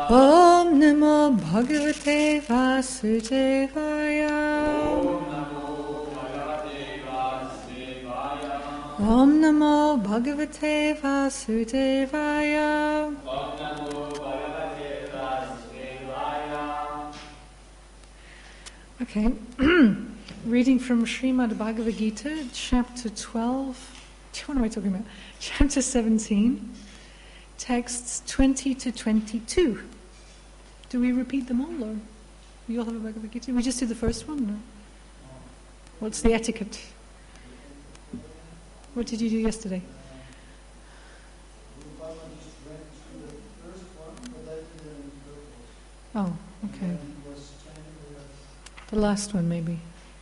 Om Namo Bhagavate Vasudevaya. Om Namo Bhagavate Vasudevaya. Okay, reading from Srimad Bhagavad Gita, chapter 12. What am I talking about? Chapter 17, texts 20 to 22. Do we repeat them all, or we all have a Bhagavad Gita? We just do the first one, or what's the etiquette? What did you do yesterday? Oh, okay. The last one, maybe.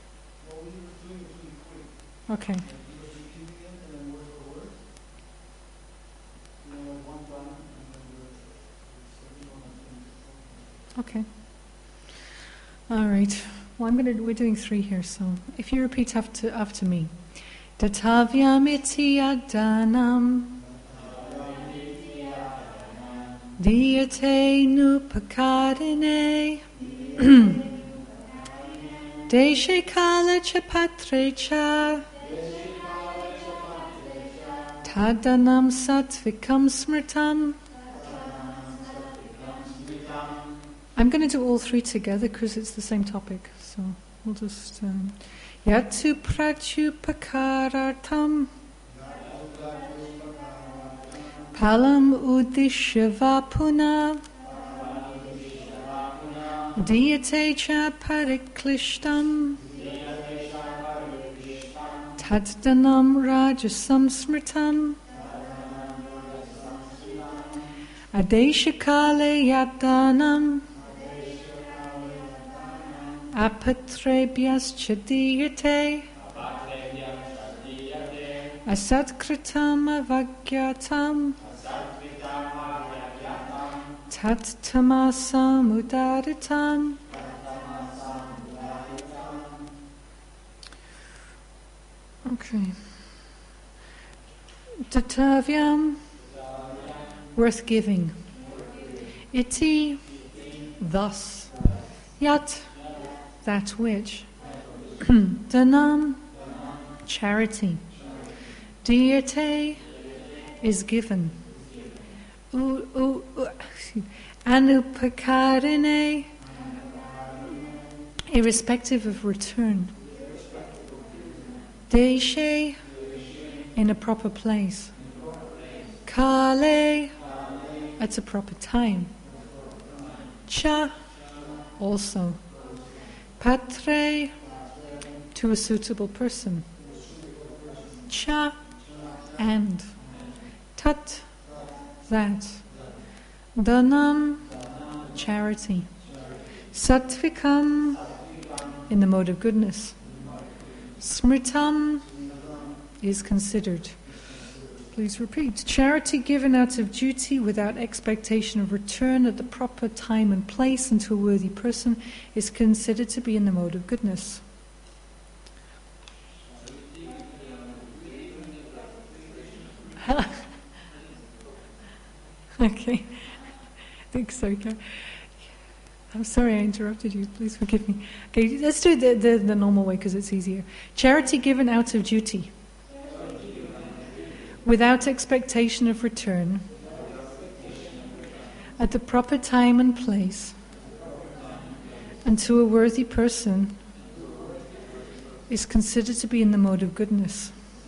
Okay. Okay. All right. Well, we're doing 3 here, so if you repeat after me. Datavyam iti adanam diyate nupakarine deshe kala cha patre cha tadanam satvikam smritam. I'm going to do all 3 together because it's the same topic, so we'll just Yatu prachupakarartam Palam udishya puna Diyate cha pariklishtam Taddanam rajasam smritam Adeshakale yadanam Apatrebhyas chadiyate Asatkritam avagyatam Tat tamasam udaritam. Okay. Datavyam, worth giving. Iti, thus. Yat, that which. Danam, charity. Diyate is given. Anupakarine, irrespective of return. Deshe, in a proper place. Kale, at a proper time. Cha, also. Patre, to a suitable person. Cha, and. Tat, that. Dhanam, charity. Satvikam, in the mode of goodness. Smritam, is considered. Please repeat. Charity given out of duty without expectation of return at the proper time and place and to a worthy person is considered to be in the mode of goodness. Okay. I think so. I'm sorry I interrupted you. Please forgive me. Okay, let's do it the normal way because it's easier. Charity given out of duty. Without expectation of return. At the proper time and place. And to a worthy person is considered to be in the mode of goodness.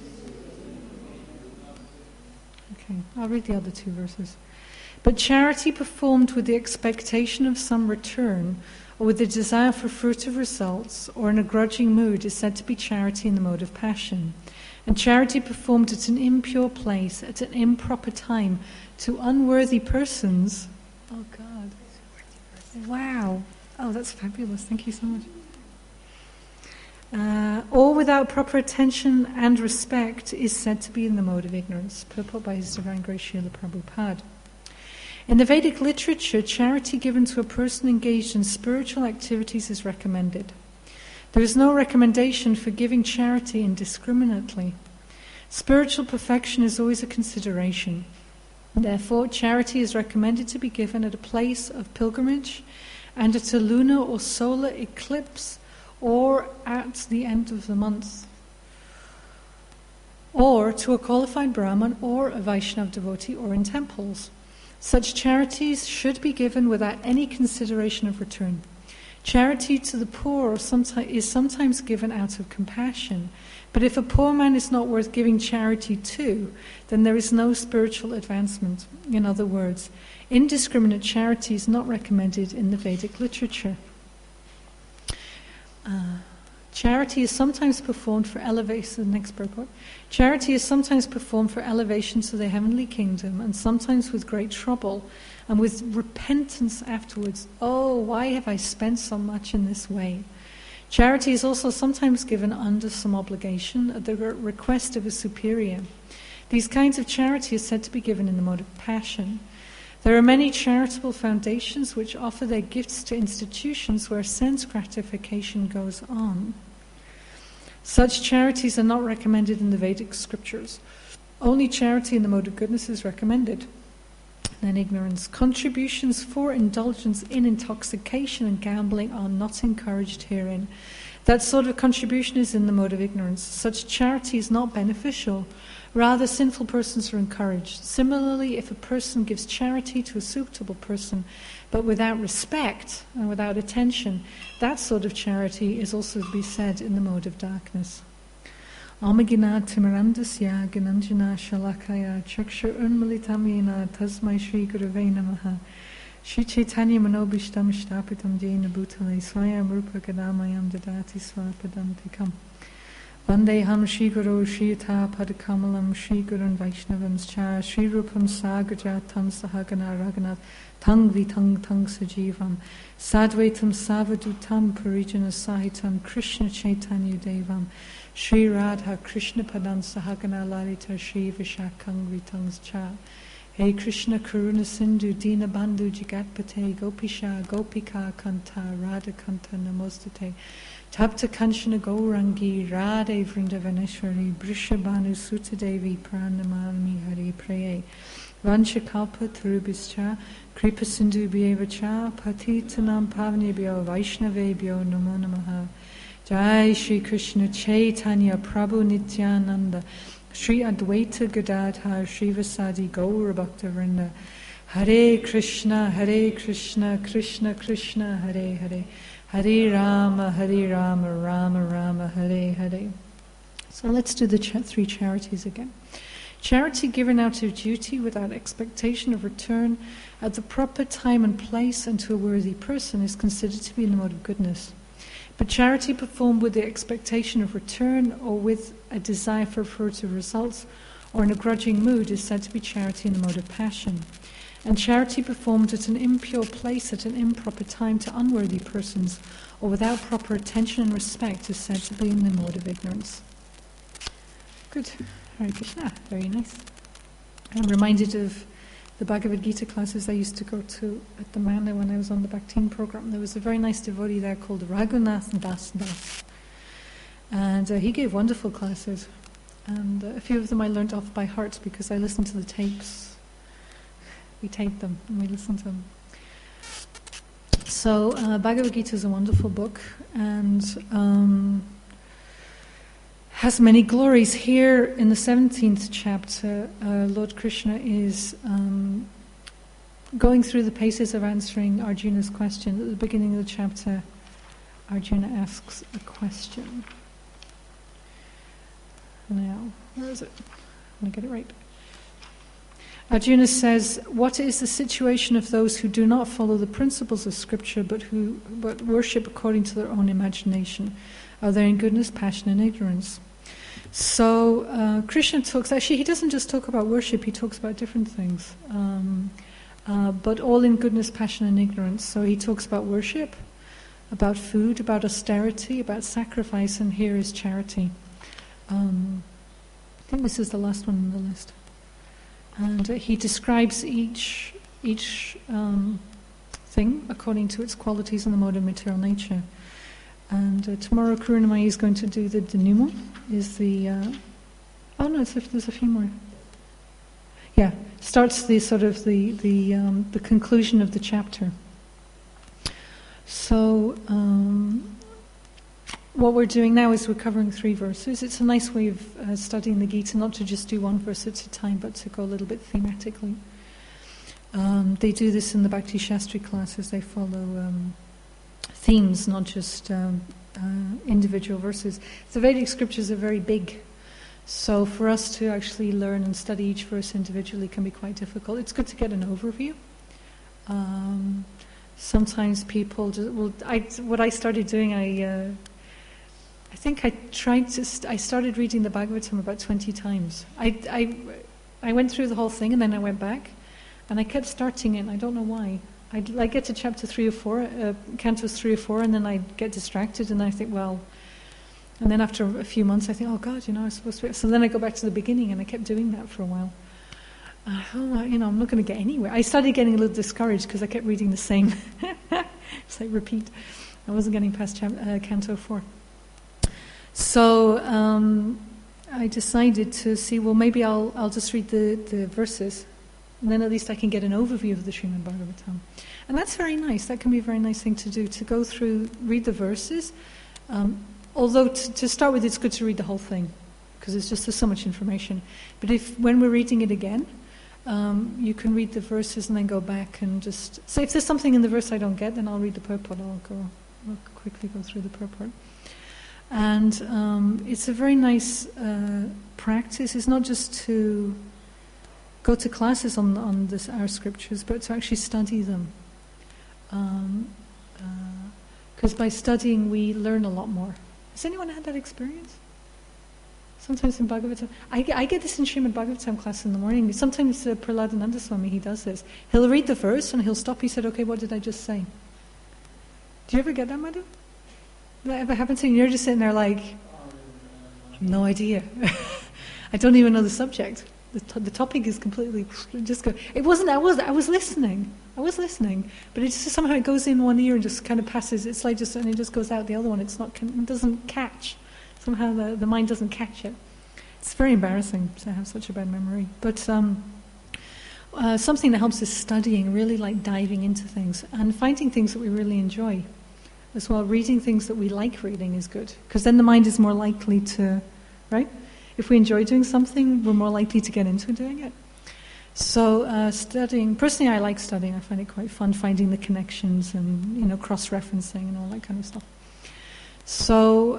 Okay, I'll read the other 2 verses. But charity performed with the expectation of some return, or with the desire for fruitive results, or in a grudging mood, is said to be charity in the mode of passion. And charity performed at an impure place, at an improper time, to unworthy persons. Oh God. Wow. Oh, that's fabulous. Thank you so much. Or without proper attention and respect, is said to be in the mode of ignorance. Purport by His Divine Grace Srila Prabhupada. In the Vedic literature, charity given to a person engaged in spiritual activities is recommended. There is no recommendation for giving charity indiscriminately. Spiritual perfection is always a consideration. Therefore, charity is recommended to be given at a place of pilgrimage and at a lunar or solar eclipse or at the end of the month, or to a qualified Brahmin or a Vaishnav devotee, or in temples. Such charities should be given without any consideration of return. Charity to the poor is sometimes given out of compassion, but if a poor man is not worth giving charity to, then there is no spiritual advancement. In other words, indiscriminate charity is not recommended in the Vedic literature. Charity is sometimes performed for elevation. The next purport. Charity is sometimes performed for elevation to the heavenly kingdom, and sometimes with great trouble, and with repentance afterwards. Oh, why have I spent so much in this way? Charity is also sometimes given under some obligation at the request of a superior. These kinds of charity are said to be given in the mode of passion. There are many charitable foundations which offer their gifts to institutions where sense gratification goes on. Such charities are not recommended in the Vedic scriptures. Only charity in the mode of goodness is recommended. Then ignorance. Contributions for indulgence in intoxication and gambling are not encouraged herein. That sort of contribution is in the mode of ignorance. Such charity is not beneficial. Rather, sinful persons are encouraged. Similarly, if a person gives charity to a suitable person, but without respect and without attention, that sort of charity is also to be said in the mode of darkness. Amagina Timirandasya Gananjana Shalakaya Chakshur Unmalitamina Tasmai Shri Gurave Namaha Shri Chaitanya Manobishtam Shtapitam Jena Bhutale Swayam Rupa Gadamayam Dadati Swapadam Tikam Vandeham Shri Guru Shri Yatha Padakamalam Shri Gurun Vaishnavams Cha Shri Rupam Sagajatam Sahagana Raghunath Tang Vitang Tang Sajivam Sadvaitam Savadutam Parijana Sahitam Krishna Chaitanya Devam Shri Radha Krishna Padan Sahagana Lalita Shri Vishakang Vitangs Cha Hey Krishna Karuna Sindhu Dina Bandhu Jagatpate Gopisha Gopika Kanta Radha Kanta Namostate Tapta Kanchana Gaurangi Radhe Vrindavaneshwari Brishabhanu Sutadevi Pranamami Hari Praye Vanchakalpa Tarubhischa Kripa Sindhu Bhyevacha Patitanam Pavnebhyo Vaishnavebhyo Namo Namaha Jai Shri Krishna Chaitanya Prabhu Nityananda Shri Advaita Gadadhar Shri Vasadi Gaura Bhakta Vrinda Hare Krishna Krishna Krishna Hare Hare Hare Rama Rama Rama Hare Hare. So let's do the three charities again. Charity given out of duty without expectation of return at the proper time and place and to a worthy person is considered to be in the mode of goodness. But charity performed with the expectation of return or with a desire for further results or in a grudging mood is said to be charity in the mode of passion. And charity performed at an impure place at an improper time to unworthy persons or without proper attention and respect is said to be in the mode of ignorance. Good. Hare Krishna. Very nice. I'm reminded of the Bhagavad Gita classes I used to go to at the Mana when I was on the Bhaktin program. There was a very nice devotee there called Raghunath Das. And he gave wonderful classes. And a few of them I learnt off by heart because I listened to the tapes. We taped them and we listened to them. So Bhagavad Gita is a wonderful book and has many glories. Here in the 17th chapter, Lord Krishna is going through the paces of answering Arjuna's question. At the beginning of the chapter, Arjuna asks a question. Now, where is it? I'm going to get it right. Arjuna says, what is the situation of those who do not follow the principles of scripture but worship according to their own imagination? Are they in goodness, passion and ignorance? So Krishna talks, actually he doesn't just talk about worship, he talks about different things, but all in goodness, passion and ignorance. So he talks about worship, about food, about austerity, about sacrifice, and here is charity. I think this is the last one on the list. And he describes each thing according to its qualities and the mode of material nature. And tomorrow Karunamai is going to do the denouement. There's a few more. Yeah, starts the sort of the conclusion of the chapter. So what we're doing now is we're covering 3 verses. It's a nice way of studying the Gita, not to just do one verse at a time, but to go a little bit thematically. They do this in the Bhakti Shastri classes. They follow themes, not just individual verses. The Vedic scriptures are very big, so for us to actually learn and study each verse individually can be quite difficult. It's good to get an overview. Sometimes people what I started doing, I think I started reading the Bhagavatam about 20 times. I went through the whole thing and then I went back and I kept starting it, and I don't know why. I'd get to chapter 3 or 4, cantos 3 or 4, and then I'd get distracted and I think, well, and then after a few months I think, oh God, I was supposed to, so then I go back to the beginning, and I kept doing that for a while. I'm not going to get anywhere. I started getting a little discouraged because I kept reading the same. It's like repeat. I wasn't getting past canto 4. So I decided to see, well, maybe I'll just read the verses, and then at least I can get an overview of the Srimad Bhagavatam. And that's very nice. That can be a very nice thing to do, to go through, read the verses. Although to start with, it's good to read the whole thing, because there's so much information. But when we're reading it again, you can read the verses and then go back and just say, if there's something in the verse I don't get, then I'll read the purport. I'll quickly go through the purport. And it's a very nice practice. It's not just to go to classes on our scriptures, but to actually study them. Because by studying, we learn a lot more. Has anyone had that experience? Sometimes in Bhagavatam, I get this in Srimad Bhagavatam class in the morning. Sometimes Prahladananda Swami, he does this. He'll read the verse and he'll stop. He said, okay, what did I just say? Do you ever get that, Madhu? Did that ever happen to you? You're just sitting there like, I have no idea. I don't even know the subject. The topic is completely just go. It wasn't. I was listening. But it just somehow it goes in one ear and just kind of passes. It's like just, and it just goes out the other one. It doesn't catch. Somehow the mind doesn't catch it. It's very embarrassing to have such a bad memory. But something that helps is studying, really like diving into things and finding things that we really enjoy as well. Reading things that we like reading is good, because then the mind is more likely to, right? If we enjoy doing something, we're more likely to get into doing it. So studying, personally I like studying. I find it quite fun finding the connections and cross-referencing and all that kind of stuff. So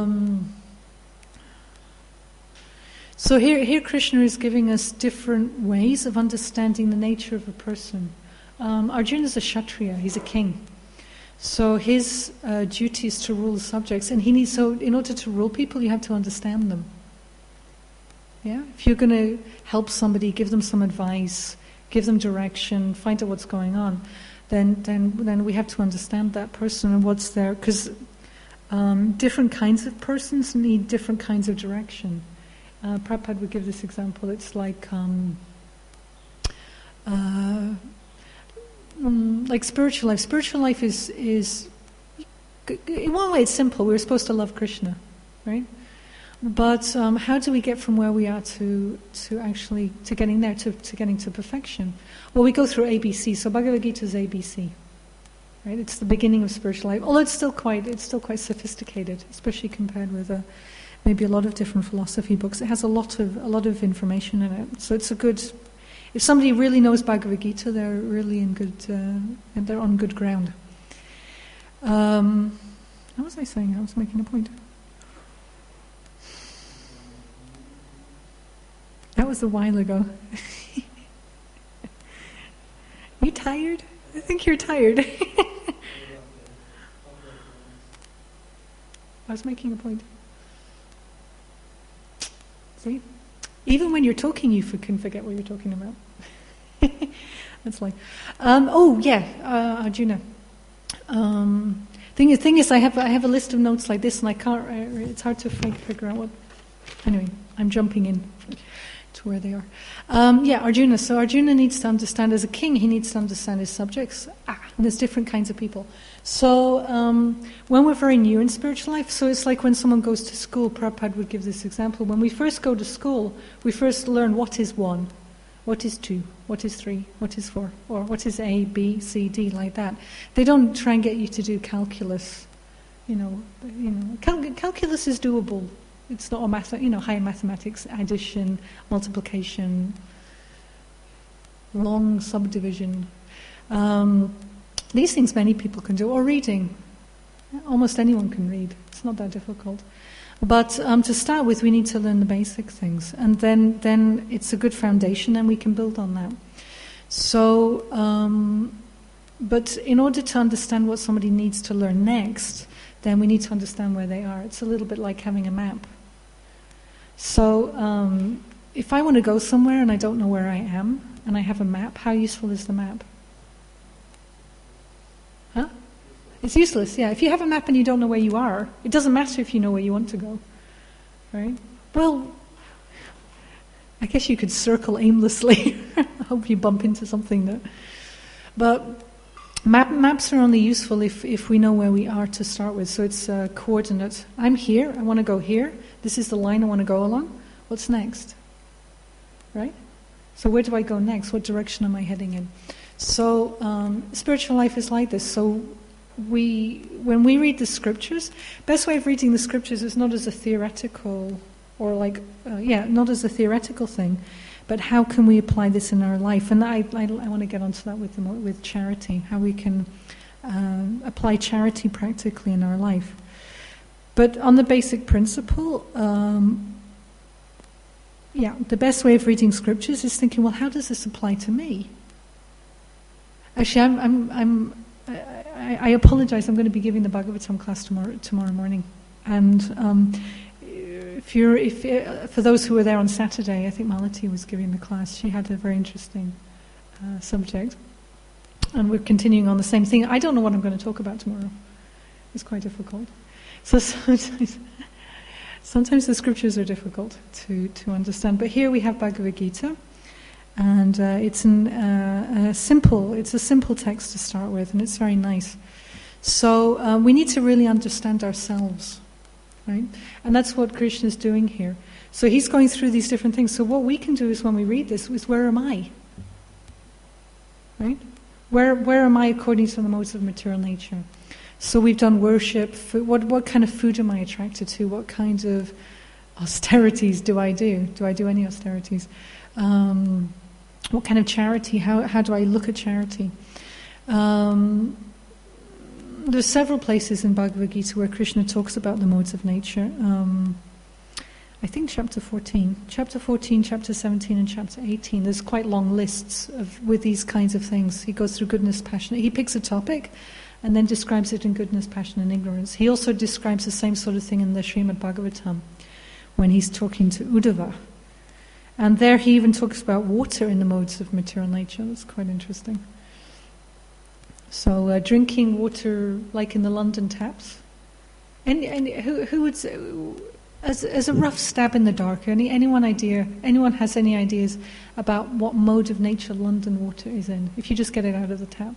here Krishna is giving us different ways of understanding the nature of a person. Arjuna is a Kshatriya, he's a king. So his duty is to rule the subjects, and in order to rule people, you have to understand them. Yeah, if you're going to help somebody, give them some advice, give them direction, find out what's going on, then we have to understand that person and what's there, because different kinds of persons need different kinds of direction. Prabhupada would give this example. It's like spiritual life. Spiritual life is in one way it's simple. We're supposed to love Krishna, right? But how do we get from where we are to getting there, to getting to perfection? Well, we go through ABC. So Bhagavad Gita is ABC, right? It's the beginning of spiritual life. Although it's still quite sophisticated, especially compared with maybe a lot of different philosophy books. It has a lot of information in it. So it's a good. If somebody really knows Bhagavad Gita, they're really in good. They're on good ground. What was I saying? I was making a point. That was a while ago. You tired? I think you're tired. I was making a point. See? Even when you're talking, you can forget what you're talking about. That's like, Arjuna. Thing is, I have a list of notes like this, and I can't. It's hard to figure out what. Anyway, I'm jumping in to where they are. Arjuna. So Arjuna needs to understand, as a king, he needs to understand his subjects. And there's different kinds of people. So when we're very new in spiritual life, so it's like when someone goes to school, Prabhupada would give this example. When we first go to school, we first learn what is one, What is 2? What is 3? What is 4? Or what is A, B, C, D, like that. They don't try and get you to do calculus. Calculus is doable. It's not high mathematics, addition, multiplication, long subdivision. These things many people can do, or reading. Almost anyone can read. It's not that difficult. But to start with, we need to learn the basic things, and then it's a good foundation, and we can build on that. So, but in order to understand what somebody needs to learn next, then we need to understand where they are. It's a little bit like having a map. So, if I want to go somewhere and I don't know where I am, and I have a map, how useful is the map? Huh? It's useless, yeah. If you have a map and you don't know where you are, it doesn't matter if you know where you want to go, right? Well, I guess you could circle aimlessly. I hope you bump into something that... But maps are only useful if we know where we are to start with. So it's a coordinate. I'm here, I want to go here. This is the line I want to go along. What's next? Right? So where do I go next? What direction am I heading in? So spiritual life is like this. So when we read the scriptures, best way of reading the scriptures is not as a theoretical or not as a theoretical thing, but how can we apply this in our life? And I want to get onto that with charity, how we can apply charity practically in our life. But on the basic principle, the best way of reading scriptures is thinking, well, how does this apply to me? Actually, I apologize. I'm going to be giving the Bhagavatam class tomorrow morning, and for those who were there on Saturday, I think Malati was giving the class. She had a very interesting subject, and we're continuing on the same thing. I don't know what I'm going to talk about tomorrow. It's quite difficult. So sometimes the scriptures are difficult to understand. But here we have Bhagavad Gita. And it's a simple text to start with, and it's very nice. So we need to really understand ourselves, right? And that's what Krishna is doing here. So he's going through these different things. So what we can do is when we read this, is where am I? Right? Where am I according to the modes of material nature? So we've done worship. What kind of food am I attracted to? What kind of austerities do I do? Do I do any austerities? What kind of charity? How do I look at charity? There's several places in Bhagavad Gita where Krishna talks about the modes of nature. I think chapter 14, chapter 17, and chapter 18. There's quite long lists with these kinds of things. He goes through goodness, passion. He picks a topic and then describes it in goodness, passion, and ignorance. He also describes the same sort of thing in the Srimad Bhagavatam when he's talking to Uddhava. And there he even talks about water in the modes of material nature. That's quite interesting. So drinking water like in the London taps. And who would say, as a rough stab in the dark, anyone has any ideas about what mode of nature London water is in, if you just get it out of the tap?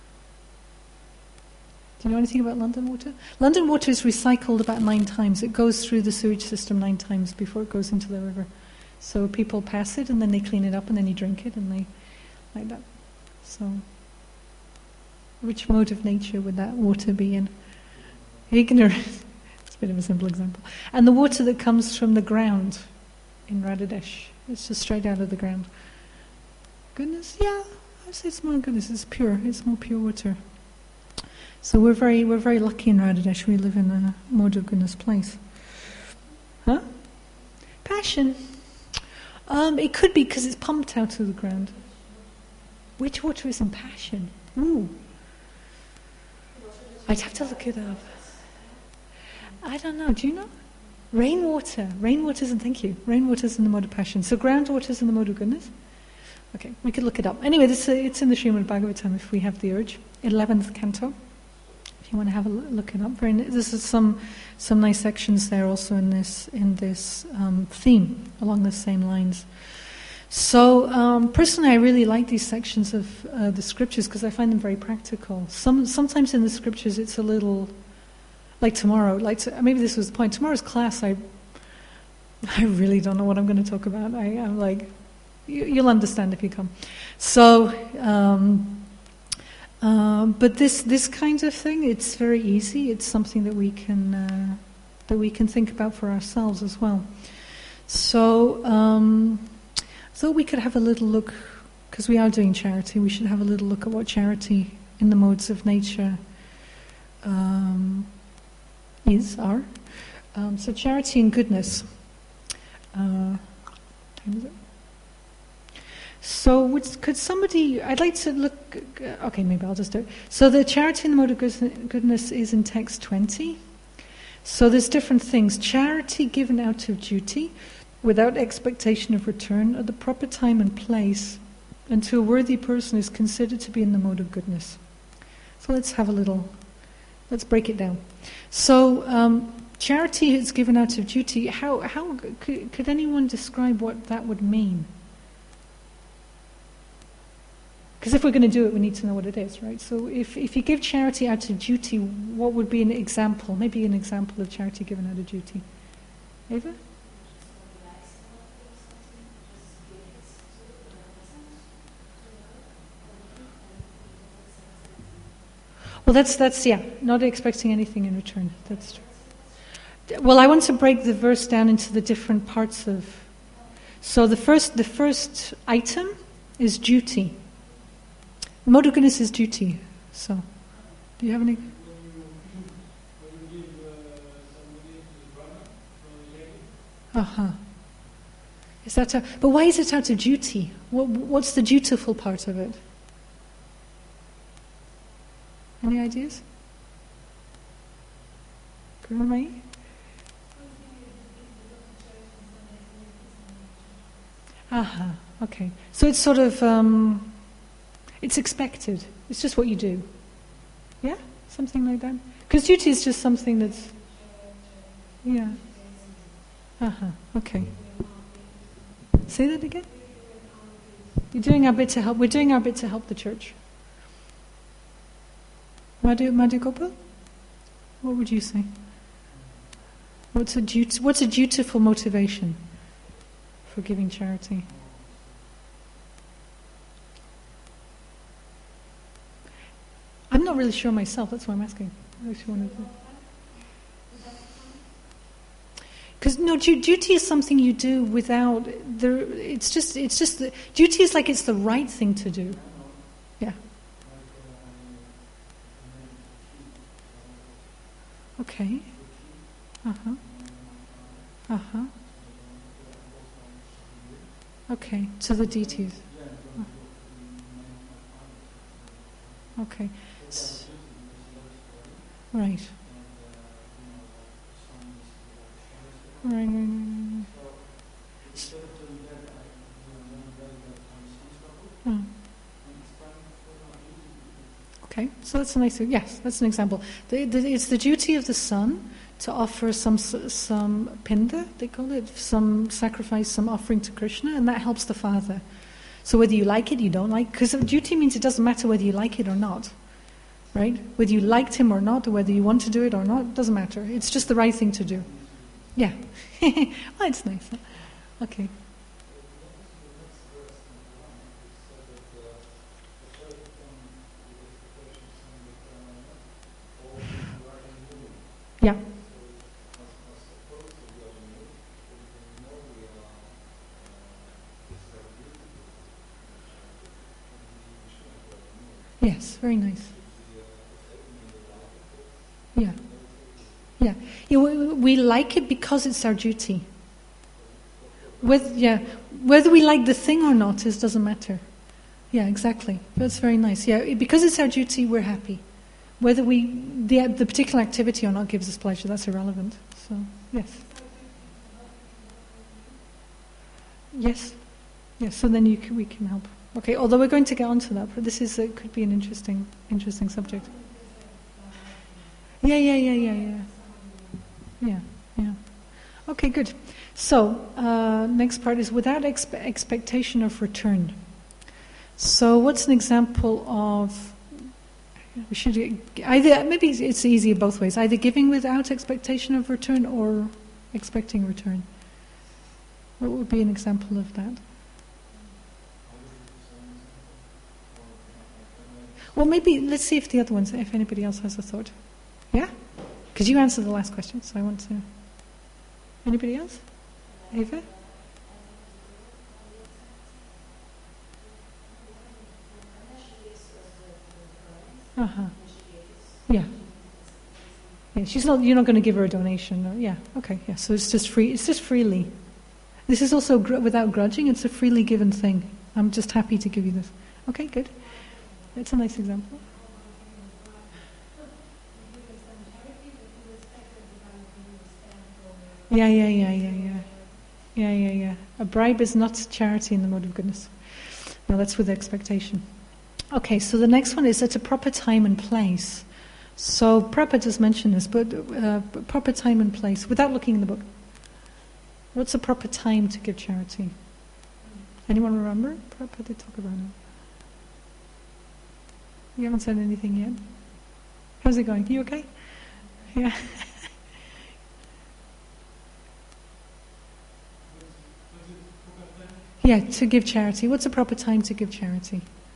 Do you know anything about London water? London water is recycled about 9 times. It goes through the sewage system 9 times before it goes into the river. So people pass it and then they clean it up and then you drink it and they like that. So which mode of nature would that water be in? Ignorance. It's a bit of a simple example. And the water that comes from the ground in Radhadesh, it's just straight out of the ground. Goodness, yeah, I'd say it's more goodness. It's pure. It's more pure water. So we're very lucky in Radhadesh. We live in a mode of goodness place. Huh? Passion. It could be because it's pumped out of the ground. Which water is in passion? Ooh. I'd have to look it up. I don't know. Do you know? Rainwater. Rainwater's in, thank you. Rainwater's in the mode of passion. So groundwater's in the mode of goodness? Okay, we could look it up. Anyway, it's in the Srimad Bhagavatam if we have the urge. 11th canto. If you want to have a look it up. This is some nice sections there also in this theme along the same lines. So personally, I really like these sections of the scriptures because I find them very practical. Sometimes in the scriptures, it's a little like tomorrow. Maybe this was the point. Tomorrow's class, I really don't know what I'm going to talk about. I'm like, you'll understand if you come. So, but this kind of thing, it's very easy. It's something that we can think about for ourselves as well. So, thought we could have a little look, because we are doing charity. We should have a little look at what charity in the modes of nature are. So charity and goodness. So could somebody, I'd like to look, okay, maybe I'll just do it. So the charity in the mode of goodness is in text 20. So there's different things. Charity given out of duty, without expectation of return, at the proper time and place, and to a worthy person is considered to be in the mode of goodness. So let's break it down. So charity is given out of duty. How could anyone describe what that would mean? Because if we're going to do it, we need to know what it is, right? So if you give charity out of duty, what would be an example? Maybe an example of charity given out of duty. Ava? Well, that's not expecting anything in return. That's true. Well, I want to break the verse down into the different parts of. So the first item is duty. The mode of goodness is duty. So, do you have any? Is that but why is it out of duty? What's the dutiful part of it? Any ideas? Okay. So it's sort of it's expected. It's just what you do. Yeah? Something like that? Because duty is just something that's... Yeah. Okay. Say that again? We're doing our bit to help the church. Madhu Gopal? What would you say? What's a dutiful motivation for giving charity? I'm not really sure myself. That's why I'm asking. Because duty is something you do without it's just duty is like it's the right thing to do. Yeah. Okay. Okay. To the deities. Okay. Right. Right. Okay, so that's a nice. Yes, that's an example. It's the duty of the son to offer some pinda, they call it, some sacrifice, some offering to Krishna, and that helps the father. So whether you like it, you don't like, because duty means it doesn't matter whether you like it or not, right? Whether you liked him or not, or whether you want to do it or not, doesn't matter. It's just the right thing to do. Yeah. Oh, it's nice. Huh? Okay. Yeah. Yes, very nice. Yeah. Yeah. We like it because it's our duty. Whether we like the thing or not doesn't matter. Yeah, exactly. That's very nice. Yeah, because it's our duty, we're happy. Whether the particular activity or not gives us pleasure, that's irrelevant. So, yes. Yes. Yes, so then we can help. Okay, although we're going to get onto that, but this could be an interesting subject. Yeah. Okay, good. So, next part is without expectation of return. So, what's an example of? We should maybe it's easier both ways. Either giving without expectation of return or expecting return. What would be an example of that? Well, maybe let's see if the other ones, if anybody else has a thought. Yeah? Because you answered the last question, so I want to... Anybody else? Ava? Uh-huh. Yeah. Yeah, she's not. You're not going to give her a donation. Or, yeah. Okay. Yeah. So it's just free. It's just freely. This is also without grudging. It's a freely given thing. I'm just happy to give you this. Okay. Good. That's a nice example. Yeah. A bribe is not charity in the mode of goodness. No, that's with expectation. Okay, so the next one is at a proper time and place. So Prabhupada just mentioned this, but proper time and place, without looking in the book. What's a proper time to give charity? Anyone remember? Prabhupada did talk about it. You haven't said anything yet? How's it going? You okay? Yeah. Yeah, to give charity. What's a proper time to give charity?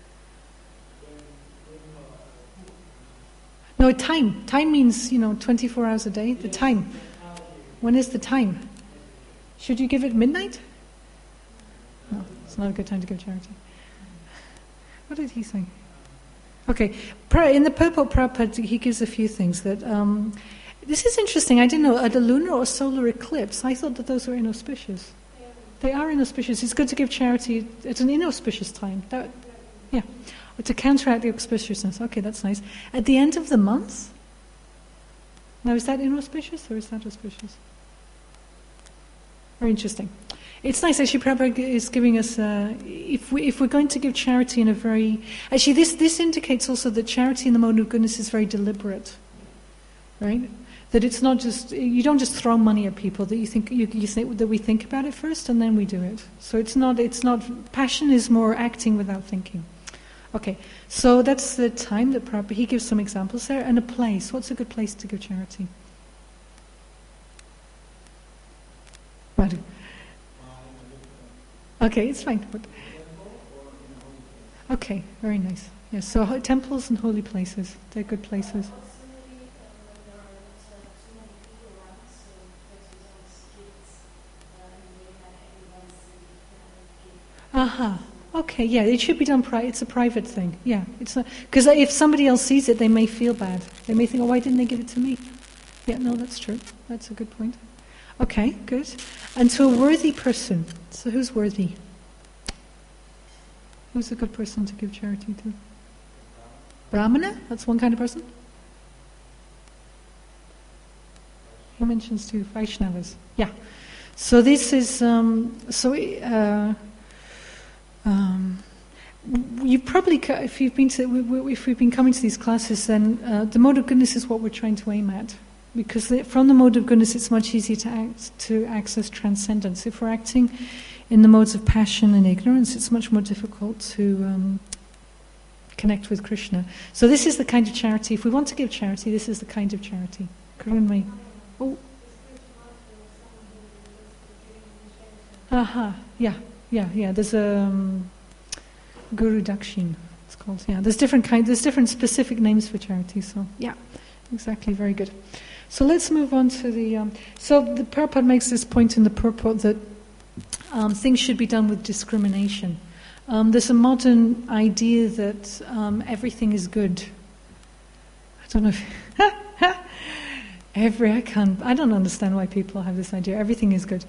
No, time. Time means, 24 hours a day. The time. When is the time? Should you give it midnight? No, it's not a good time to give charity. What did he say? Okay, in the purport, Prabhupada, he gives a few things that... this is interesting. I didn't know. At a lunar or solar eclipse, I thought that those were inauspicious. They are inauspicious. It's good to give charity at an inauspicious time. Yeah. Or to counteract the auspiciousness. Okay, that's nice. At the end of the month? Now, is that inauspicious or is that auspicious? Very interesting. It's nice, actually, Prabhupada is giving us, if we're going to give charity in a very... Actually, this indicates also that charity in the mode of goodness is very deliberate. Right? That it's not just... You don't just throw money at people, that you think that we think about it first and then we do it. So it's not... Passion is more acting without thinking. Okay, so that's the time that Prabhupada... He gives some examples there. And a place. What's a good place to give charity? Madhu. Okay, it's fine. Okay, very nice. Yes, so temples and holy places, they're good places. Aha. Okay, yeah, it should be done it's a private thing. Yeah, it's because if somebody else sees it, they may feel bad. They may think, "Oh, why didn't they give it to me?" Yeah, no, that's true. That's a good point. Okay, good. And to a worthy person. So who's worthy? Who's a good person to give charity to? Brahmana? That's one kind of person? He mentions two Vaishnavas. Yeah. So this is... you probably, if we've been coming to these classes, then the mode of goodness is what we're trying to aim at. Because from the mode of goodness, it's much easier to access transcendence. If we're acting in the modes of passion and ignorance, it's much more difficult to connect with Krishna. So this is the kind of charity. If we want to give charity, this is the kind of charity. Karunmai. Oh. Aha. Yeah. There's a Guru Dakshin. It's called. Yeah. There's different specific names for charity. So yeah, exactly. Very good. So let's move on to the... so the Prabhupada makes this point in the purport that things should be done with discrimination. There's a modern idea that everything is good. I don't know if... I don't understand why people have this idea. Everything is good.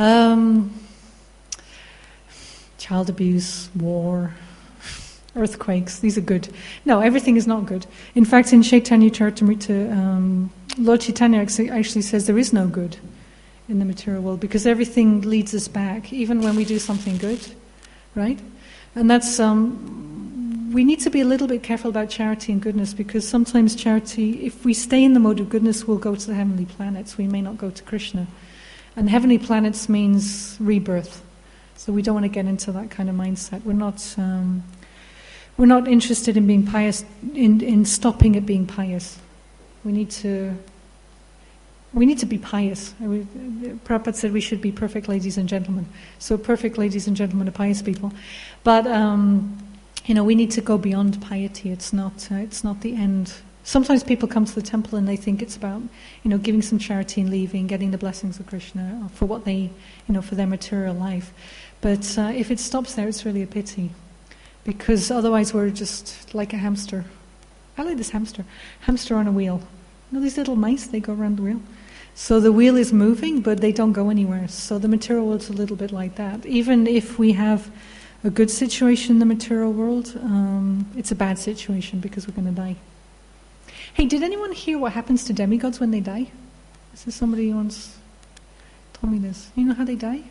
Child abuse, war... earthquakes, these are good. No, everything is not good. In fact, in Chaitanya Charitamrita, Lord Chaitanya actually says there is no good in the material world because everything leads us back, even when we do something good, right? And that's, we need to be a little bit careful about charity and goodness because sometimes charity, if we stay in the mode of goodness, we'll go to the heavenly planets. We may not go to Krishna. And heavenly planets means rebirth. So we don't want to get into that kind of mindset. We're not interested in being pious, in stopping at being pious. We need to be pious. Prabhupada said we should be perfect ladies and gentlemen. So perfect ladies and gentlemen are pious people. But we need to go beyond piety. It's not the end. Sometimes people come to the temple and they think it's about, giving some charity and leaving, getting the blessings of Krishna for what they, for their material life. But if it stops there, it's really a pity, because otherwise we're just like a hamster. I like this hamster on a wheel. These little mice, they go around the wheel. So the wheel is moving, but they don't go anywhere. So the material world's a little bit like that. Even if we have a good situation in the material world, it's a bad situation because we're going to die. Hey, did anyone hear what happens to demigods when they die? This is somebody who once told me this. You know how they die?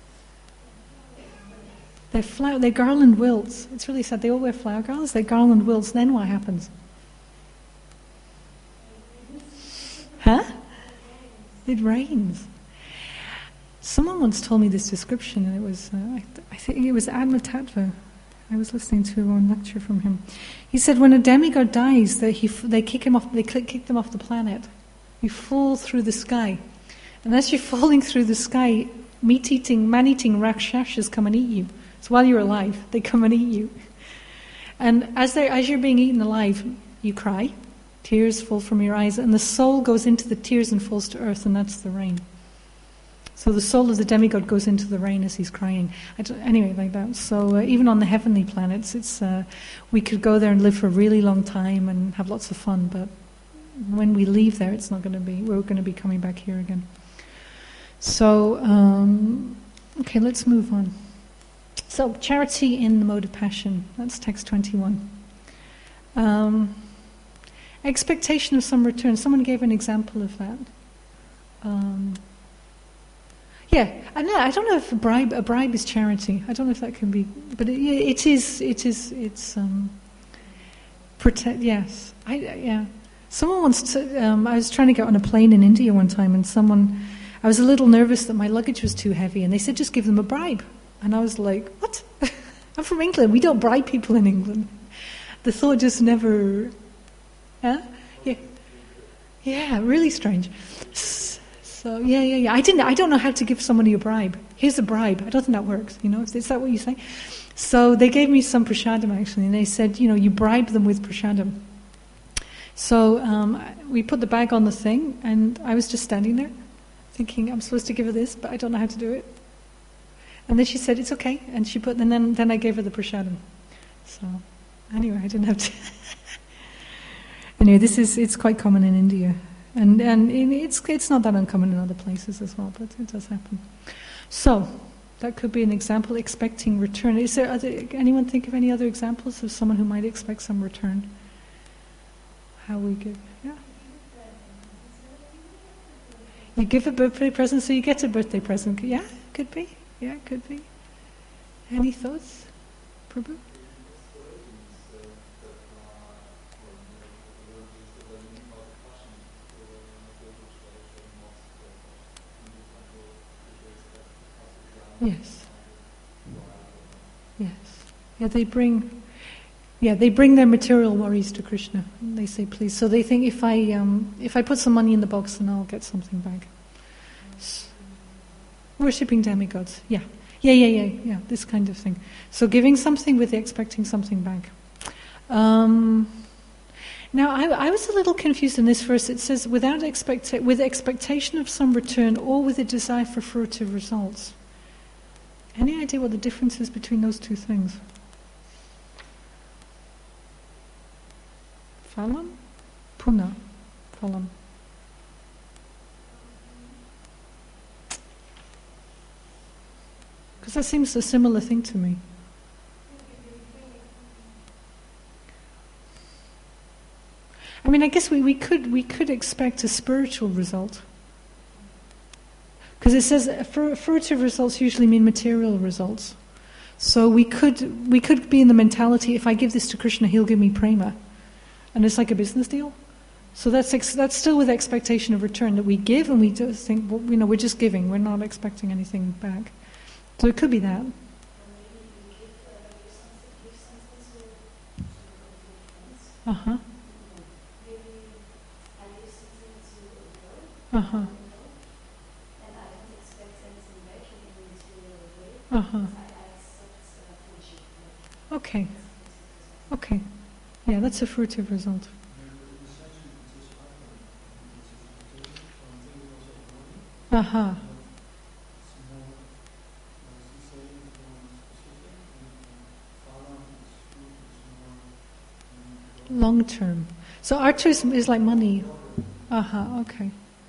Their garland wilts. It's really sad. They all wear flower garlands. Their garland wilts. Then what happens? Huh? It rains. Someone once told me this description, and it was, I think it was Adma Tattva. I was listening to one lecture from him. He said when a demigod dies, they kick him off. They kick them off the planet. You fall through the sky, and as you're falling through the sky, man-eating rakshasas come and eat you. So while you're alive, they come and eat you. And as you're being eaten alive, you cry. Tears fall from your eyes, and the soul goes into the tears and falls to earth, and that's the rain. So the soul of the demigod goes into the rain as he's crying. Anyway, like that. So even on the heavenly planets, we could go there and live for a really long time and have lots of fun, but when we leave there, it's not going to be. We're going to be coming back here again. So, okay, let's move on. So, charity in the mode of passion. That's text 21. Expectation of some return. Someone gave an example of that. Yeah, I don't know if a bribe is charity. I don't know if that can be, but it is. It's protect. Yes, yeah. Someone wants to. I was trying to get on a plane in India one time, and I was a little nervous that my luggage was too heavy, and they said just give them a bribe, and I was like, what? I'm from England. We don't bribe people in England. The thought just never. Huh? Yeah, really strange. So yeah. I don't know how to give somebody a bribe. Here's a bribe. I don't think that works. Is that what you say? So they gave me some prasadam actually, and they said, you bribe them with prasadam. So we put the bag on the thing, and I was just standing there, thinking I'm supposed to give her this, but I don't know how to do it. And then she said it's okay, and she put, and then I gave her the prasadam. So anyway, I didn't have to. Anyway, it's quite common in India. And it's not that uncommon in other places as well, but it does happen. So that could be an example. Expecting return. Anyone think of any other examples of someone who might expect some return? How we give? Yeah. You give a birthday present, so you get a birthday present. Yeah, could be. Yeah, could be. Any thoughts, Prabhu? Yes. Yeah, they bring their material worries to Krishna. They say, please. So they think if I put some money in the box, then I'll get something back. Worshipping demigods. Yeah. This kind of thing. So giving something with expecting something back. Now, I was a little confused in this verse. It says, with expectation of some return, or with a desire for fruitive results. Any idea what the difference is between those two things? Phalam? Puna. Phalam. Because that seems a similar thing to me. I mean, I guess we could expect a spiritual result. Because it says fruitive results usually mean material results. So we could be in the mentality, if I give this to Krishna, he'll give me prema. And it's like a business deal. So that's still with expectation of return, that we give and we just think, well, we're just giving, we're not expecting anything back. So it could be that. Uh-huh. Uh-huh. Uh-huh. Okay. Okay. Yeah, that's a fruitive result. Aha. Long term. So altruism is like money. Aha, okay.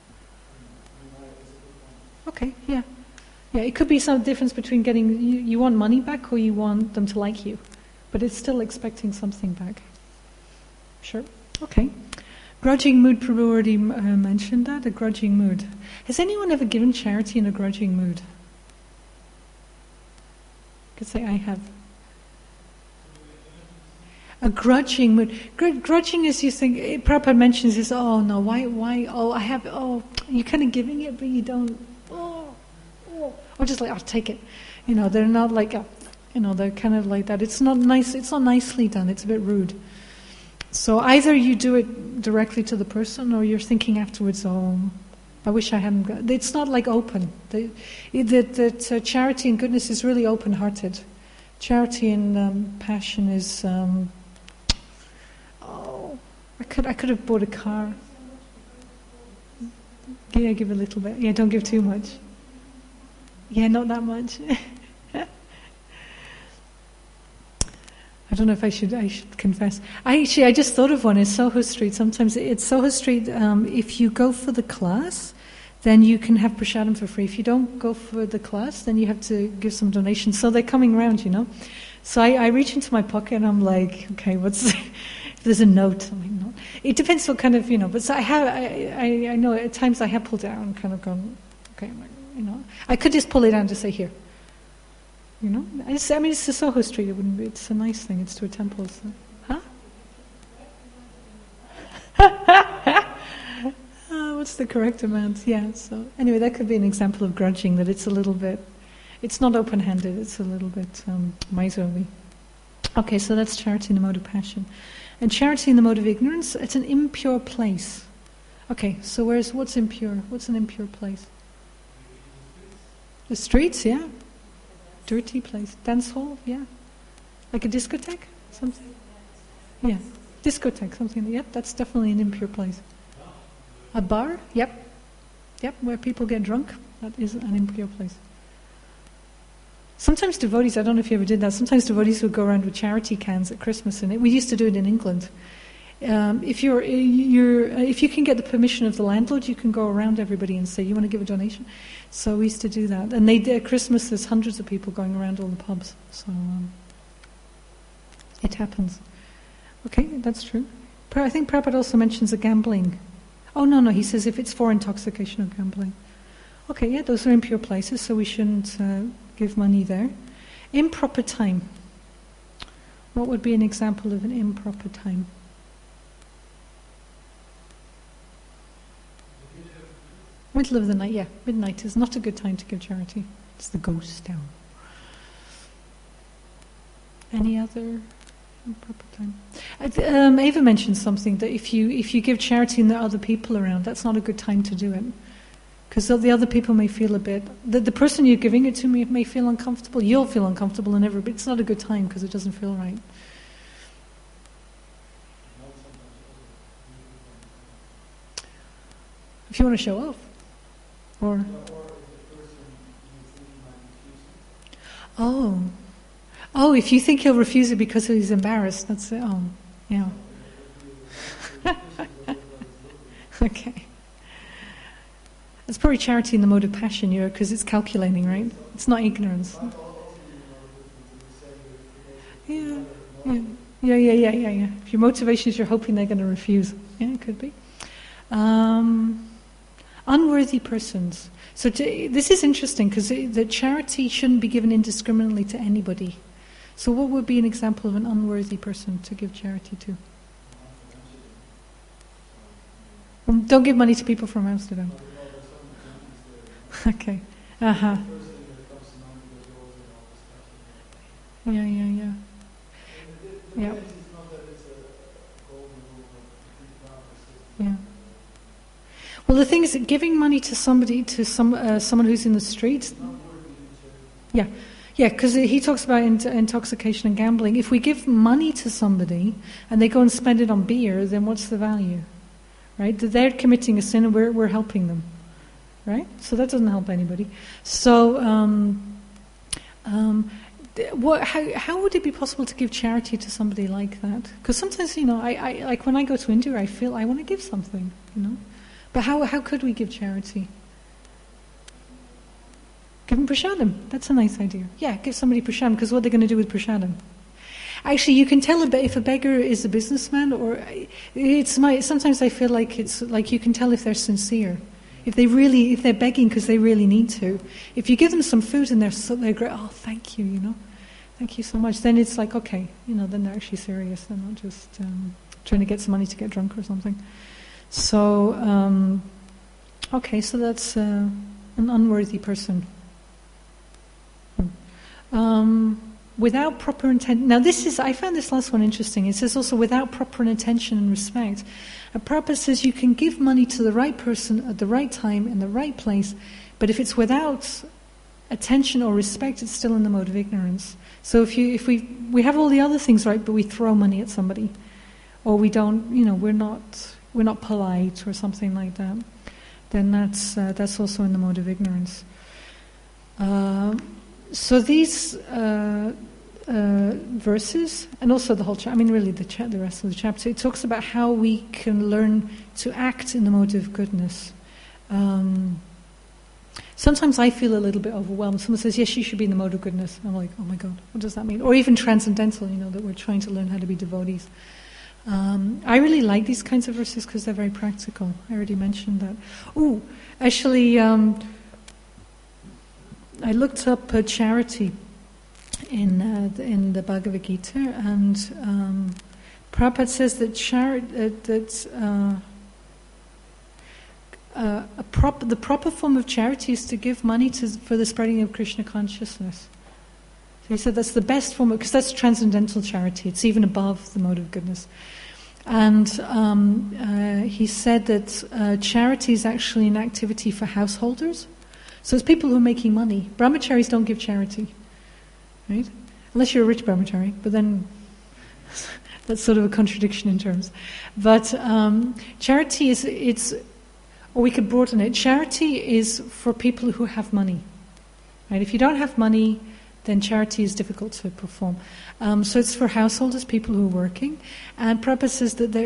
Okay, yeah. Yeah, it could be some difference between getting, you want money back or you want them to like you. But it's still expecting something back. Sure. Okay. Grudging mood, Prabhu already mentioned that, a grudging mood. Has anyone ever given charity in a grudging mood? I could say I have. A grudging mood. Grudging is you think, Prabhupada mentions this, oh no, why, you're kind of giving it, but you don't, or just like, I'll take it. They're not like, they're kind of like that. It's not nice, it's not nicely done, it's a bit rude. So either you do it directly to the person or you're thinking afterwards, oh, I wish I hadn't got... It's not like open. That charity and goodness is really open-hearted. Charity and passion is... I could have bought a car. Yeah, give a little bit. Yeah, don't give too much. Yeah, not that much. I don't know if I should confess. I just thought of one in Soho Street. Sometimes it's Soho Street, if you go for the class, then you can have prasadam for free. If you don't go for the class, then you have to give some donations. So they're coming around, So I reach into my pocket and I'm like, okay, if there's a note, I'm like, no. It depends what kind of, but so I know at times I have pulled it out and kind of gone, okay, I could just pull it out and just say, here. It's the Soho Street. It wouldn't be. It's a nice thing. It's to a temple. So. Huh? What's the correct amount? Yeah. So anyway, that could be an example of grudging. That it's a little bit. It's not open-handed. It's a little bit miserly. Okay, so that's charity in the mode of passion, and charity in the mode of ignorance. It's an impure place. Okay, so what's impure? What's an impure place? The streets, yeah. Dirty place. Dance hall, yeah. Like a discotheque? Something? Yeah. Discotheque, something. Yep, that's definitely an impure place. A bar? Yep. Yep, where people get drunk. That is an impure place. Sometimes devotees, I don't know if you ever did that, sometimes devotees would go around with charity cans at Christmas, and we used to do it in England. If you can get the permission of the landlord, you can go around everybody and say, you want to give a donation? So we used to do that. And at Christmas, there's hundreds of people going around all the pubs. So it happens. Okay, that's true. I think Prabhupada also mentions a gambling. Oh, no, he says if it's for intoxication or gambling. Okay, yeah, those are impure places, so we shouldn't give money there. Improper time. What would be an example of an improper time? Middle of the night, yeah. Midnight is not a good time to give charity. It's the ghost hour. Any other improper time? Ava mentioned something that if you give charity and there are other people around, that's not a good time to do it. Because the other people may feel a bit... The person you're giving it to may feel uncomfortable. You'll feel uncomfortable and everybody. It's not a good time because it doesn't feel right. If you want to show off. Or if you think he'll refuse it because he's embarrassed, that's it. Oh, yeah. Okay. It's probably charity in the mode of passion, because it's calculating, right? It's not ignorance. Yeah. If your motivation is you're hoping they're going to refuse, yeah, it could be. Unworthy persons. So this is interesting because the charity shouldn't be given indiscriminately to anybody. So what would be an example of an unworthy person to give charity to? Don't give money to people from Amsterdam. Okay. Uh-huh. Yeah. Yeah. Yeah. Well, the thing is that giving money to someone who's in the streets, yeah, Yeah, because he talks about intoxication and gambling. If we give money to somebody and they go and spend it on beer, then what's the value? Right? They're committing a sin and we're helping them. Right? So that doesn't help anybody. So how would it be possible to give charity to somebody like that? Because sometimes, I like when I go to India, I feel I want to give something, But how could we give charity? Give them prasadam. That's a nice idea. Yeah, give somebody prasadam, because what are they going to do with prasadam? Actually, you can tell if a beggar is a businessman, or sometimes I feel like it's like you can tell if they're sincere. If they're begging because they really need to. If you give them some food and they're great, oh, thank you, thank you so much. Then it's like, okay, then they're actually serious. They're not just trying to get some money to get drunk or something. So, okay, so that's an unworthy person. Without proper intent. Now I found this last one interesting. It says also without proper intention and respect. Prabhupada says you can give money to the right person at the right time in the right place, but if it's without attention or respect, it's still in the mode of ignorance. So if we have all the other things right, but we throw money at somebody, or we don't, we're not polite or something like that, then that's also in the mode of ignorance. So these verses, and also the whole chapter, really the rest of the chapter, it talks about how we can learn to act in the mode of goodness. Sometimes I feel a little bit overwhelmed. Someone says, yes, you should be in the mode of goodness. I'm like, oh my God, what does that mean? Or even transcendental, that we're trying to learn how to be devotees. I really like these kinds of verses because they're very practical. I already mentioned that. Oh, actually, I looked up charity in the Bhagavad Gita, and Prabhupada says that the proper form of charity is to give money for the spreading of Krishna consciousness. So he said that's the best form, because that's transcendental charity. It's even above the mode of goodness. And he said that charity is actually an activity for householders. So it's people who are making money. Brahmacharis don't give charity, right? Unless you're a rich brahmachari, but then that's sort of a contradiction in terms. But charity or we could broaden it. Charity is for people who have money, right? If you don't have money, then charity is difficult to perform. So it's for householders, people who are working. And Prabhupada says that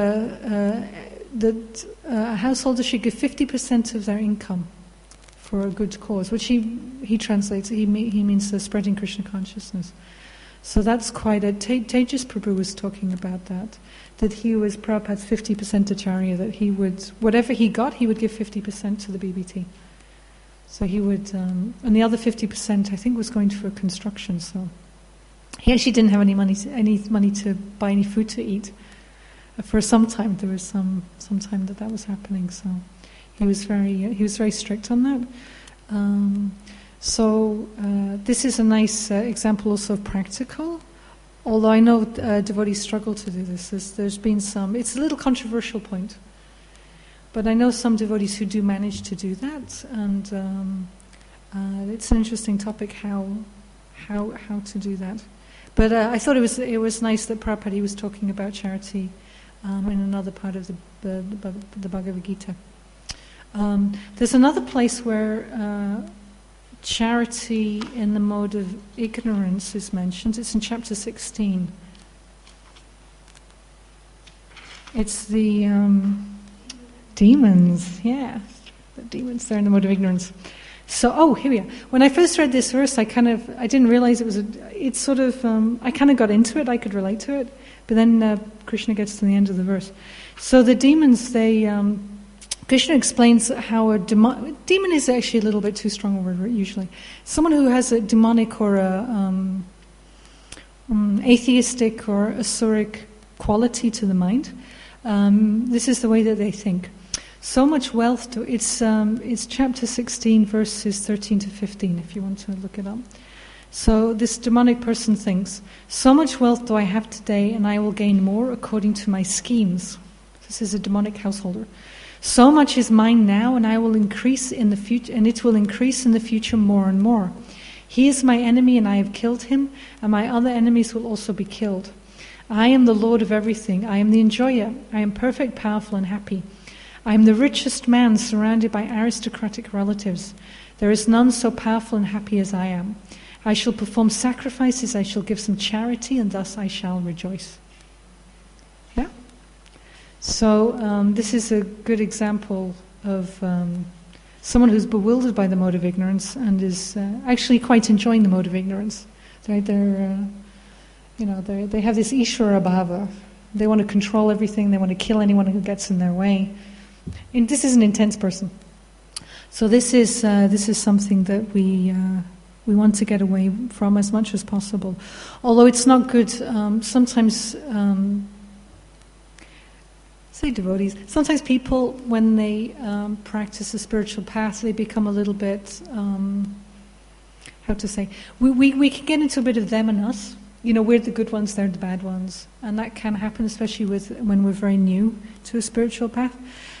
a householder should give 50% of their income for a good cause, which he translates, he means spreading Krishna consciousness. So that's quite Tejas Prabhu was talking about that he was Prabhupada's 50% acharya, that he would, whatever he got, he would give 50% to the BBT. So he would, and the other 50% I think was going for construction, so he actually didn't have any money to buy any food to eat. For some time, there was some time that was happening, so he was very strict on that. This is a nice example also of practical, although I know devotees struggle to do this. There's been some, it's a little controversial point, but I know some devotees who do manage to do that, and it's an interesting topic how to do that. But I thought it was nice that Prabhupada was talking about charity in another part of the Bhagavad Gita. There's another place where charity in the mode of ignorance is mentioned. It's in chapter 16. It's the demons, yeah. The demons, they're in the mode of ignorance. So, here we are. When I first read this verse, I didn't realize I kind of got into it, I could relate to it, but then Krishna gets to the end of the verse. So the demons, Krishna explains how a demon is actually a little bit too strong a word usually. Someone who has a demonic or atheistic or asuric quality to the mind, this is the way that they think. So much wealth, it's chapter 16 verses 13 to 15 if you want to look it up. So this demonic person thinks, so much wealth do I have today and I will gain more according to my schemes. This is a demonic householder. So much is mine now, and I will increase in the future, and it will increase in the future more and more. He is my enemy and I have killed him, and my other enemies will also be killed. I am the Lord of everything. I am the enjoyer. I am perfect, powerful, and happy. I am the richest man surrounded by aristocratic relatives. There is none so powerful and happy as I am. I shall perform sacrifices, I shall give some charity, and thus I shall rejoice. Yeah? So this is a good example of someone who's bewildered by the mode of ignorance and is actually quite enjoying the mode of ignorance. Right? They have this Ishvara bhava. They want to control everything. They want to kill anyone who gets in their way. And this is an intense person. So this is something that we want to get away from as much as possible. Although it's not good. Sometimes, say devotees. Sometimes people, when they practice a spiritual path, they become a little bit. How to say? We can get into a bit of them and us. We're the good ones, they're the bad ones. And that can happen, especially when we're very new to a spiritual path.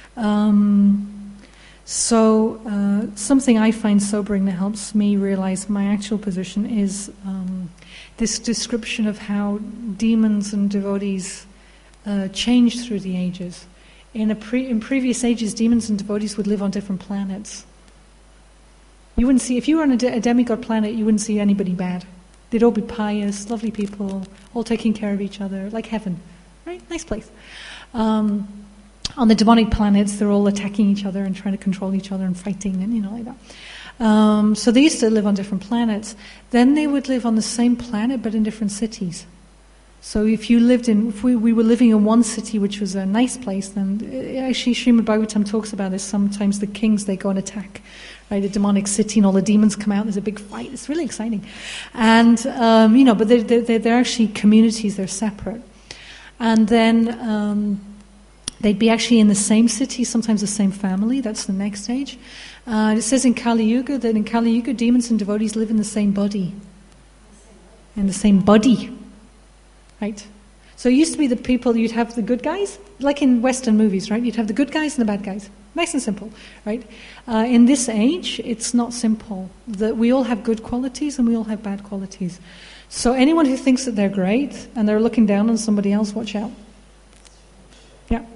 Something I find sobering that helps me realize my actual position is this description of how demons and devotees change through the ages. In previous ages, demons and devotees would live on different planets. You wouldn't see, if you were on a demigod planet, you wouldn't see anybody bad. They'd all be pious, lovely people, all taking care of each other, like heaven, right? Nice place. On the demonic planets, they're all attacking each other and trying to control each other and fighting and like that. So they used to live on different planets. Then they would live on the same planet but in different cities. So if we were living in one city which was a nice place, then actually Srimad Bhagavatam talks about this. Sometimes the kings, they go and attack, right, a demonic city and all the demons come out, there's a big fight. It's really exciting. And, but they're actually communities, they're separate. And then they'd be actually in the same city, sometimes the same family. That's the next stage. It says in Kali Yuga that in Kali Yuga, demons and devotees live in the same body. In the same body. Right? So it used to be the people, you'd have the good guys, like in Western movies, right? You'd have the good guys and the bad guys. Nice and simple, right? In this age, it's not simple. We all have good qualities and we all have bad qualities. So anyone who thinks that they're great and they're looking down on somebody else, watch out. Yeah.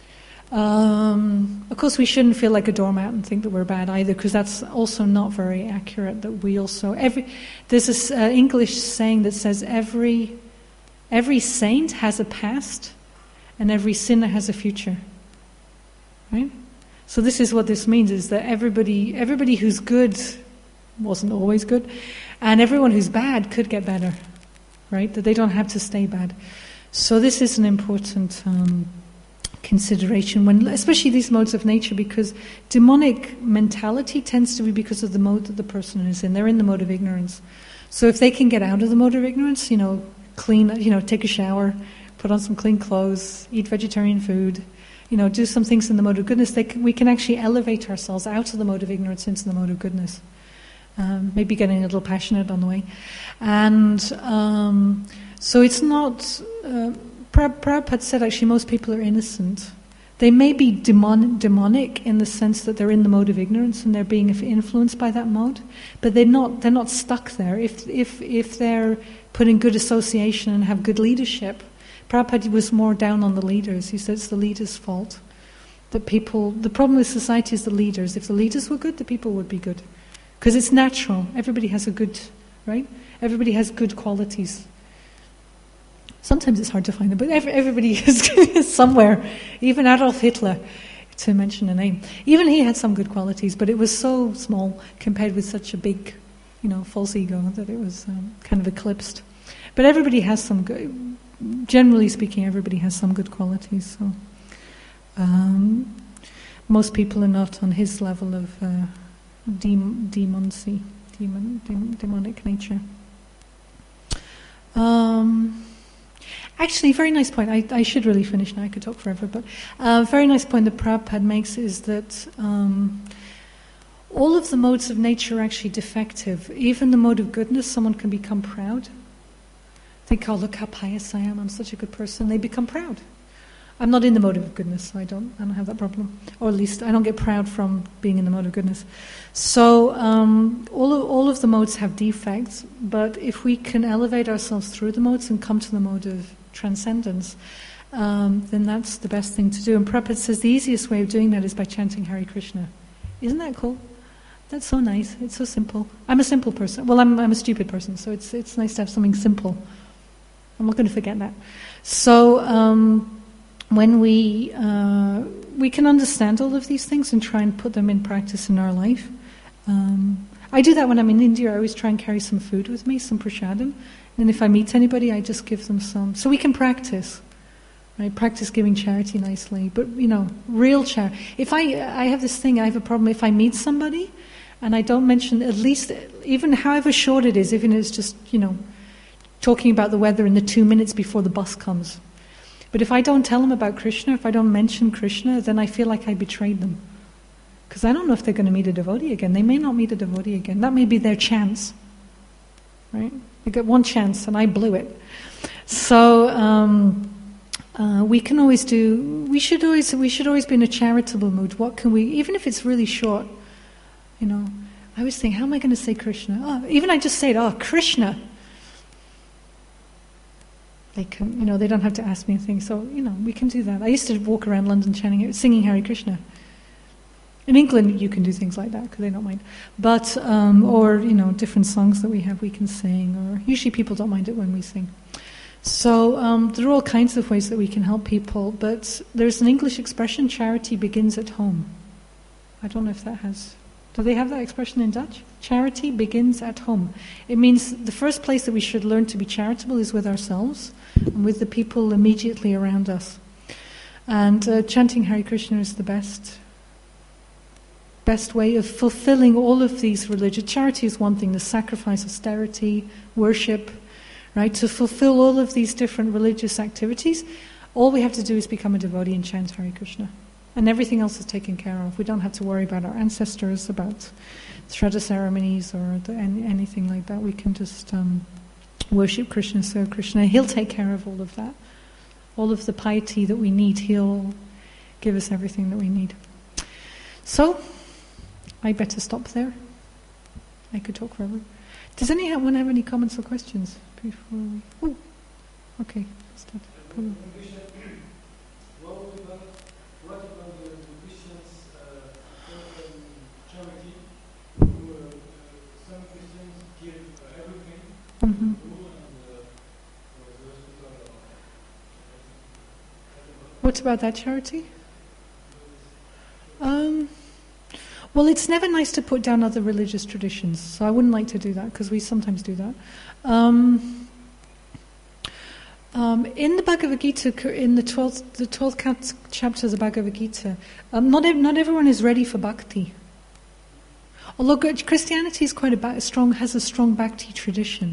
Of course, we shouldn't feel like a doormat and think that we're bad either, because that's also not very accurate. That we also there's this English saying that says every saint has a past, and every sinner has a future. Right? So this is what this means: is that everybody who's good wasn't always good, and everyone who's bad could get better. Right? That they don't have to stay bad. So this is an important consideration when, especially these modes of nature, because demonic mentality tends to be because of the mode that the person is in. They're in the mode of ignorance. So if they can get out of the mode of ignorance, clean, take a shower, put on some clean clothes, eat vegetarian food, do some things in the mode of goodness, we can actually elevate ourselves out of the mode of ignorance into the mode of goodness. Maybe getting a little passionate on the way. And so it's not... Prabhupada said actually most people are innocent. They may be demonic in the sense that they're in the mode of ignorance and they're being influenced by that mode, but they're not stuck there. If they're put in good association and have good leadership, Prabhupada was more down on the leaders. He said it's the leaders' fault. The problem with society is the leaders. If the leaders were good, the people would be good. Because it's natural. Everybody has right? Everybody has good qualities. Sometimes it's hard to find them, but everybody is somewhere. Even Adolf Hitler, to mention a name. Even he had some good qualities, but it was so small compared with such a big, false ego that it was kind of eclipsed. But everybody has some good, generally speaking, everybody has some good qualities. So most people are not on his level of demoncy, demonic nature. Actually, very nice point. I should really finish now. I could talk forever, but a very nice point that Prabhupada makes is that all of the modes of nature are actually defective. Even the mode of goodness, someone can become proud. Think, oh, look how pious I am. I'm such a good person. They become proud. I'm not in the mode of goodness, so I don't have that problem. Or at least I don't get proud from being in the mode of goodness. So all of the modes have defects, but if we can elevate ourselves through the modes and come to the mode of transcendence, then that's the best thing to do. And Prabhupada says the easiest way of doing that is by chanting Hare Krishna. Isn't that cool? That's so nice. It's so simple. I'm a simple person. Well, I'm a stupid person, so it's nice to have something simple. I'm not going to forget that. So when we can understand all of these things and try and put them in practice in our life. I do that when I'm in India. I always try and carry some food with me, some prasadam. And if I meet anybody, I just give them some. So we can practice. Right? Practice giving charity nicely. But, real charity. If I have this thing, I have a problem. If I meet somebody and I don't mention, at least, even however short it is, even if it's just, talking about the weather in the 2 minutes before the bus comes. But if I don't tell them about Krishna, if I don't mention Krishna, then I feel like I betrayed them. Because I don't know if they're going to meet a devotee again. They may not meet a devotee again. That may be their chance. Right? They got one chance and I blew it. So we can always do, we should always be in a charitable mood. What can we, even if it's really short, I always think, how am I going to say Krishna? Oh, even I just say it, Krishna. They can, they don't have to ask me anything. So, we can do that. I used to walk around London singing Hare Krishna. In England, you can do things like that because they don't mind. But, or, different songs that we have we can sing. Or usually people don't mind it when we sing. So there are all kinds of ways that we can help people. But there's an English expression, charity begins at home. I don't know if that has... Do they have that expression in Dutch? Charity begins at home. It means the first place that we should learn to be charitable is with ourselves and with the people immediately around us. And chanting Hare Krishna is the best way of fulfilling all of these religious... Charity is one thing, the sacrifice, austerity, worship, right? To fulfill all of these different religious activities, all we have to do is become a devotee and chant Hare Krishna. And everything else is taken care of. We don't have to worry about our ancestors, about Shraddha ceremonies or anything like that. We can just worship Krishna, serve Krishna. He'll take care of all of that. All of the piety that we need, He'll give us everything that we need. So, I better stop there. I could talk forever. Does anyone have any comments or questions before we... Oh, okay. Start. Mm-hmm. What about that charity? Well, it's never nice to put down other religious traditions, so I wouldn't like to do that because we sometimes do that. In the Bhagavad Gita, in the 12th chapter of the Bhagavad Gita, not everyone is ready for bhakti. Although Christianity is has a strong bhakti tradition.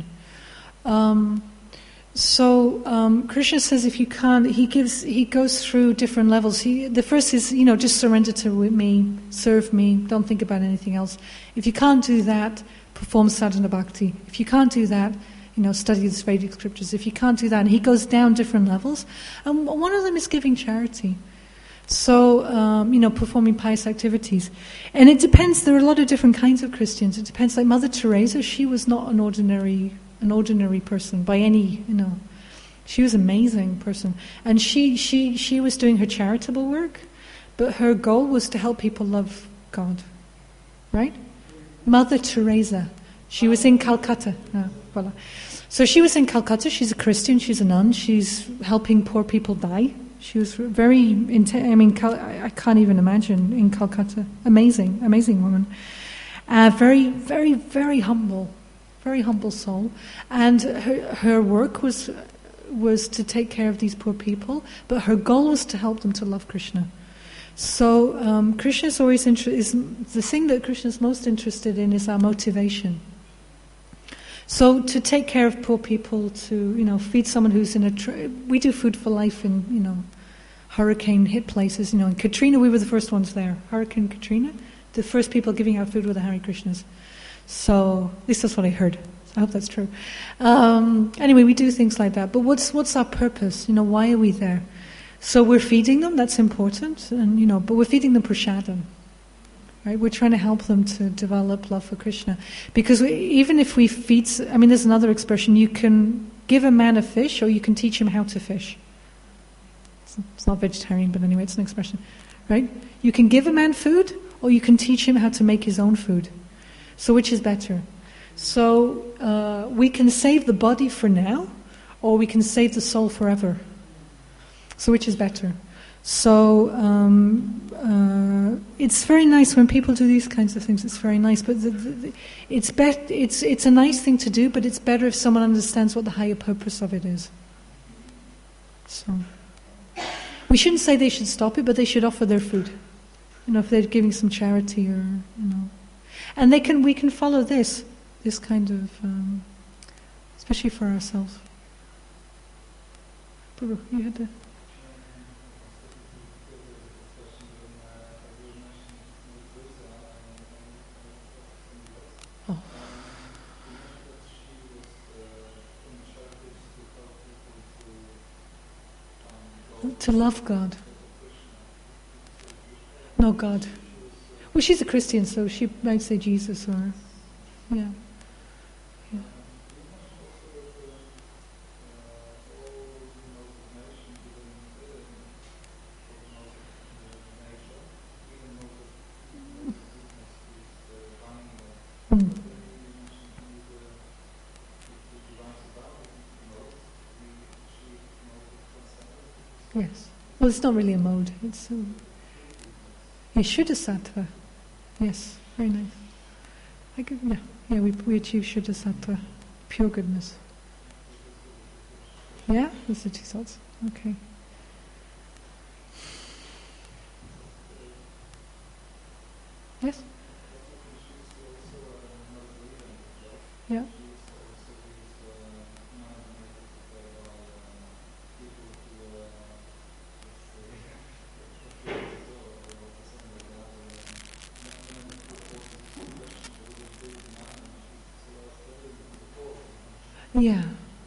Krishna says if you can't, he goes through different levels. The first is, just surrender to me, serve me, don't think about anything else. If you can't do that, perform sadhana bhakti. If you can't do that, study the Vedic scriptures. If you can't do that, and he goes down different levels. And one of them is giving charity. So, performing pious activities. And it depends, there are a lot of different kinds of Christians. It depends, like Mother Teresa, she was not an ordinary person by any, she was an amazing person. And she was doing her charitable work, but her goal was to help people love God. Right? Mother Teresa. She was in Calcutta. Voila. So she was in Calcutta, she's a Christian, she's a nun, she's helping poor people die. She was very I can't even imagine in Calcutta. Amazing woman. Very, very, very humble soul. And her work was to take care of these poor people, but her goal was to help them to love Krishna. So Krishna's always the thing that Krishna's most interested in is our motivation. So to take care of poor people, to feed someone who's in we do Food for Life in hurricane hit places. In Katrina, we were the first ones there. Hurricane Katrina, the first people giving out food were the Hare Krishnas. So at least that's what I heard. I hope that's true. Anyway, we do things like that. But what's our purpose? Why are we there? So we're feeding them, that's important, and but we're feeding them prasadam. Right? We're trying to help them to develop love for Krishna. Because even if we feed, there's another expression, you can give a man a fish or you can teach him how to fish. It's not vegetarian, but anyway, it's an expression. Right? You can give a man food or you can teach him how to make his own food. So which is better? So we can save the body for now or we can save the soul forever. So which is better? So it's very nice when people do these kinds of things. It's very nice, but it's a nice thing to do. But it's better if someone understands what the higher purpose of it is. So we shouldn't say they should stop it, but they should offer their food. If they're giving some charity and we can follow this kind of, especially for ourselves. Baruch, you had to. To love God. No, God. Well, she's a Christian, so she might say Jesus or... Yeah. Yes. Well, it's not really a mode. It's Shuddha Sattva. Yes, very nice. We achieve Shuddha Sattva, pure goodness. Yeah, those are two thoughts. Okay. Yes. Yeah. Yeah.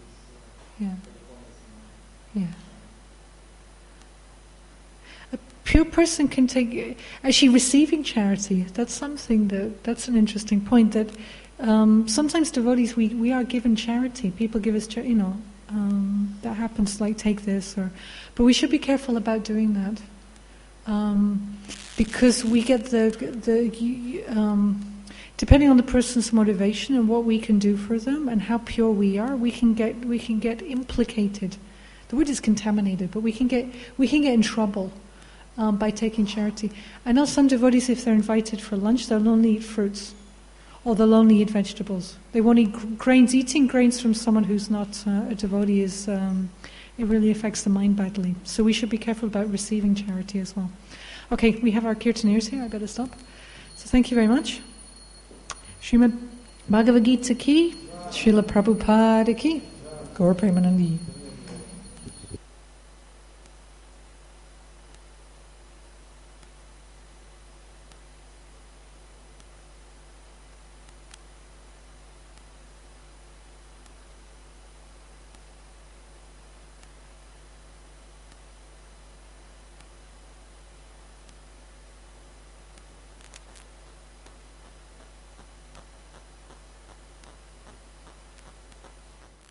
A pure person can take, actually receiving charity, that's that's an interesting point, that sometimes devotees, we are given charity. People give us charity, that happens, like take this, but we should be careful about doing that. Because we get depending on the person's motivation and what we can do for them and how pure we are, we can get implicated. The word is contaminated, but we can get in trouble by taking charity. I know some devotees, if they're invited for lunch, they'll only eat fruits, or they'll only eat vegetables. They won't eat grains. Eating grains from someone who's not a devotee it really affects the mind badly. So we should be careful about receiving charity as well. Okay, we have our kirtaneers here. I better stop. So thank you very much. Srimad Bhagavad Gita ki, Srila Prabhupada ki, Gaur Premanandi.